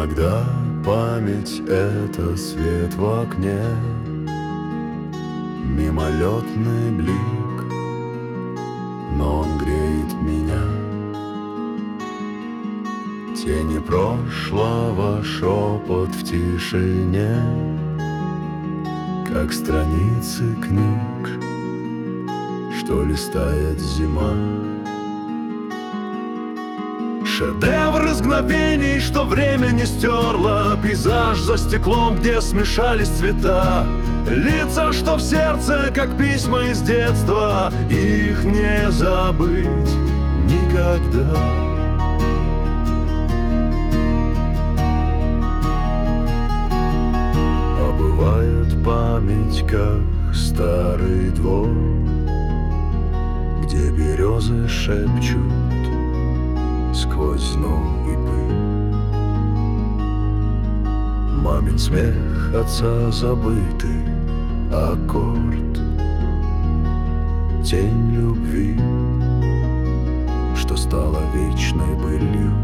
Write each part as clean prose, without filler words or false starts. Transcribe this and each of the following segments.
Иногда память — это свет в окне, мимолетный блик, но он греет меня. Тени прошлого, шепот в тишине, как страницы книг, что листает зима. Шедевр из мгновений, что время не стерло, пейзаж за стеклом, где смешались цвета, лица, что в сердце, как письма из детства, их не забыть никогда. А бывает память, как старый двор, где березы шепчут сквозь зной и пыль. Мамин смех, отца забытый аккорд, тень любви, что стала вечной былью.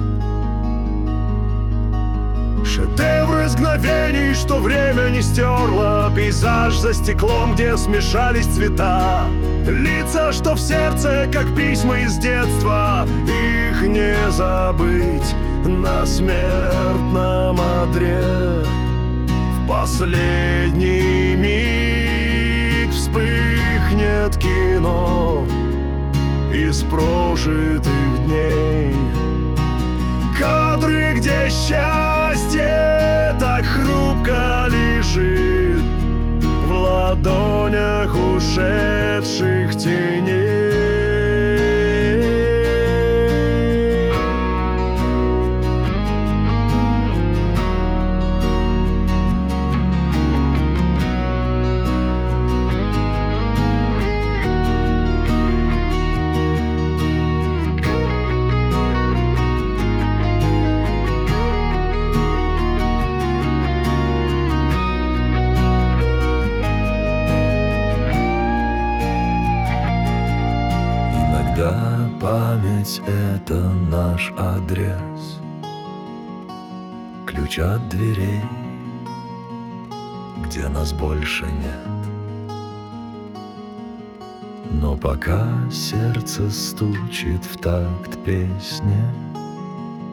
Шедевр из мгновений, что время не стерло, пейзаж за стеклом, где смешались цвета, лица, что в сердце, как письма из детства, их не забыть на смертном одре. В последний миг вспыхнет кино из прожитых дней, кадры, где счастье так хрупко лежит в ладонях ушедших теней. Память — это наш адрес, ключ от дверей, где нас больше нет. Но пока сердце стучит в такт песни,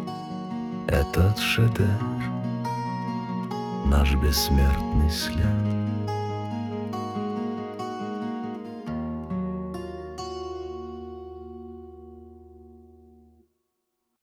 этот шедевр — наш бессмертный след.